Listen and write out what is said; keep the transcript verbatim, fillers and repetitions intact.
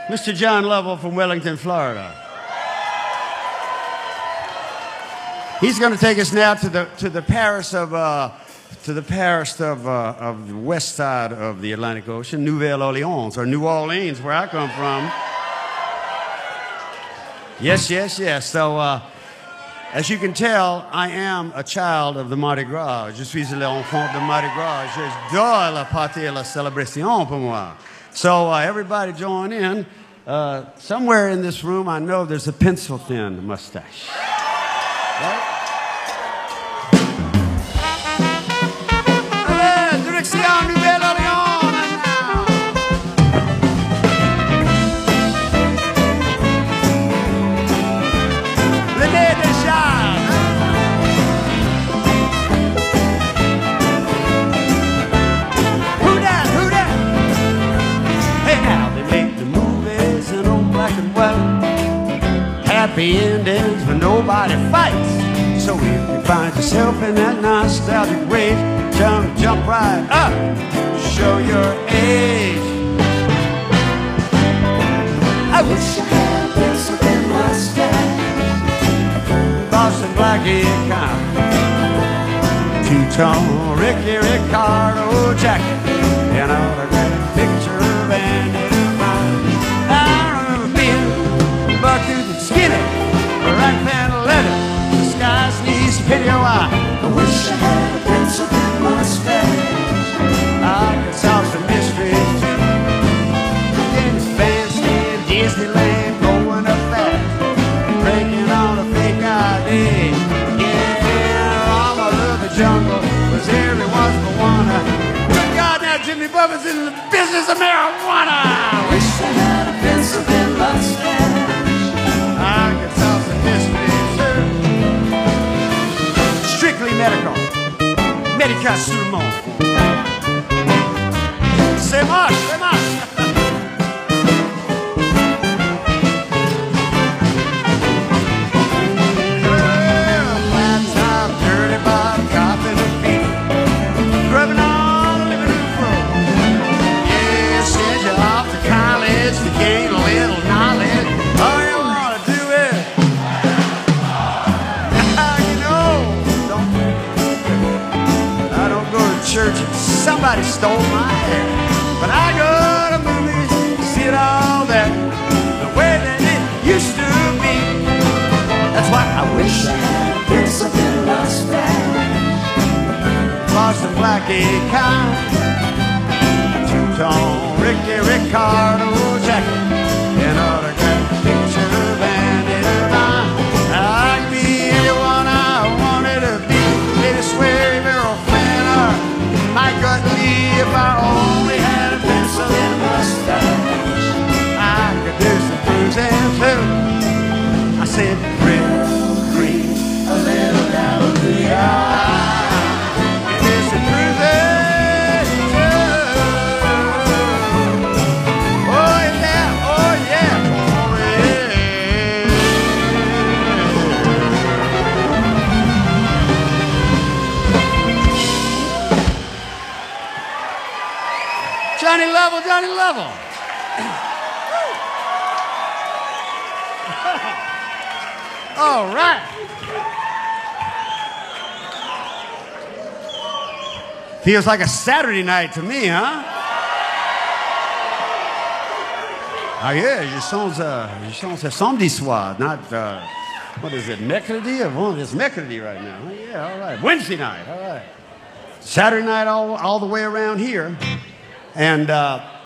Mister John Lovell from Wellington, Florida. He's going to take us now to the to the Paris of uh, to the Paris of uh, of the west side of the Atlantic Ocean, Nouvelle Orleans or New Orleans, where I come from. Yes, yes, yes. So, uh, as you can tell, I am a child of the Mardi Gras. Je suis l'enfant de Mardi Gras. J'adore la partie et la célébration pour moi. So, uh, everybody join in. Uh, somewhere in this room, I know there's a pencil-thin mustache. Right? Allez, direction Nouvelle-Orléans now. Le nez de Charles. Who that? Who that? Hey, now they make the movies in old black and white. Happy endings when nobody fights. So if you find yourself in that nostalgic rage, jump, jump right up, show your age. I wish I had a pencil in my stash. Boston Blackie kind, two-tone Ricky Ricardo jacket, and autographed picture of Andy Devine. I remember being bucket skinny, right fan leather, disguise knees, pity your eye. I wish I had a pencil in my stash. I could solve some mysteries too. Getting fancy in Disneyland, going up fast, breaking on a fake I D. Yeah, Rama of the jungle was everyone's marijuana. Good God, now Jimmy Buffett's in the business of marijuana. I wish I had a pencil in my stash. I could solve some mysteries too. Strictly medical. Medical sur le monde. C'est moche, c'est moche. Flat top, dirty Bob, cop in the feet, grubbing on the living room floor. Yeah, send you off to college to gain a little knowledge. Oh, you want to do it? You know, don't, I don't go to church and somebody stole my hair. But I go to movies, see it all there, the way that it used to be. That's why I wish I had a pencil in my stash. Boston Blackie kind, two-tone Ricky Ricardo jacket, and autographed picture of Andy Devine. I could be anyone I wanted to be. Maybe swear Errol Flynn or Mike Utley if I only had a pencil in my stash. I could do some cruising too. I said, real green, a little down the aisle. It is some cruising too. Oh yeah, oh yeah, oh yeah. Johnny Lovell, Johnny Lovell. All right. Feels like a Saturday night to me, huh? Ah yeah, je sens, uh, je sens a samedi soir, not, uh, what is it, mercredi? Well, it's mercredi right now. Oh, yeah, all right. Wednesday night, all right. Saturday night all, all the way around here. And, uh,